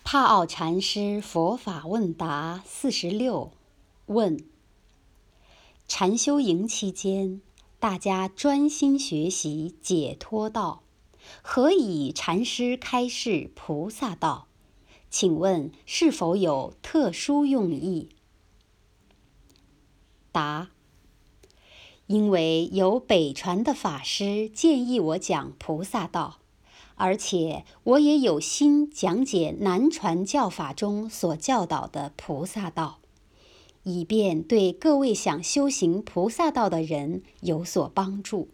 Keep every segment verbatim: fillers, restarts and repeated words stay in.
帕奥禅师佛法问答四十六问：禅修营期间，大家专心学习解脱道，何以禅师开示菩萨道？请问是否有特殊用意？答：因为有北传的法师建议我讲菩萨道，而且我也有心讲解南传教法中所教导的菩萨道，以便对各位想修行菩萨道的人有所帮助。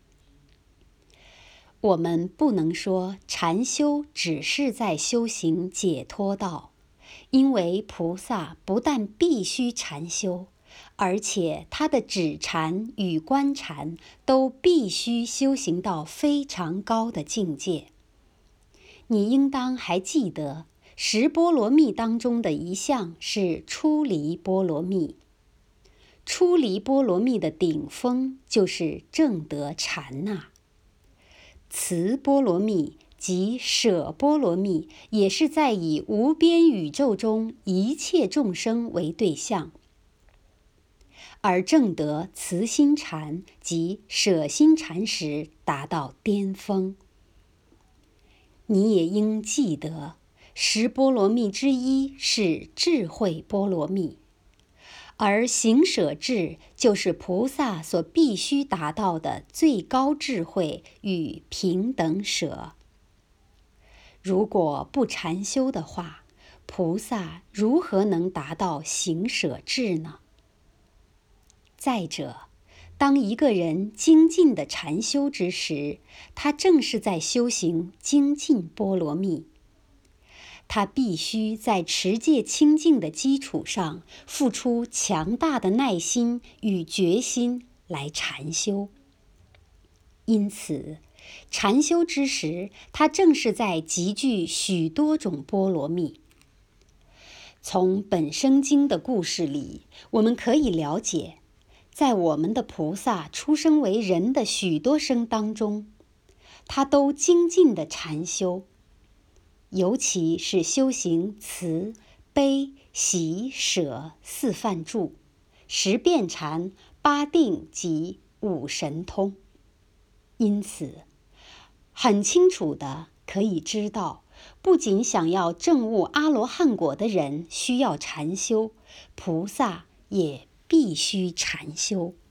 我们不能说禅修只是在修行解脱道，因为菩萨不但必须禅修，而且他的止禅与观禅都必须修行到非常高的境界。你应当还记得十波罗蜜当中的一项是出离波罗蜜。出离波罗蜜的顶峰就是正得禅那。慈波罗蜜即舍波罗蜜，也是在以无边宇宙中一切众生为对象，而正得慈心禅即舍心禅时达到巅峰。你也应记得，十波罗蜜之一是智慧波罗蜜，而行舍智就是菩萨所必须达到的最高智慧与平等舍。如果不禅修的话，菩萨如何能达到行舍智呢？再者，当一个人精进的禅修之时，他正是在修行精进波罗蜜。他必须在持戒清净的基础上，付出强大的耐心与决心来禅修。因此，禅修之时，他正是在集聚许多种波罗蜜。从本生经的故事里，我们可以了解，在我们的菩萨出生为人的许多生当中，他都精进的禅修，尤其是修行慈、悲、喜、舍四梵住、十遍禅、八定及五神通。因此，很清楚的可以知道，不仅想要证悟阿罗汉果的人需要禅修，菩萨也必须禅修。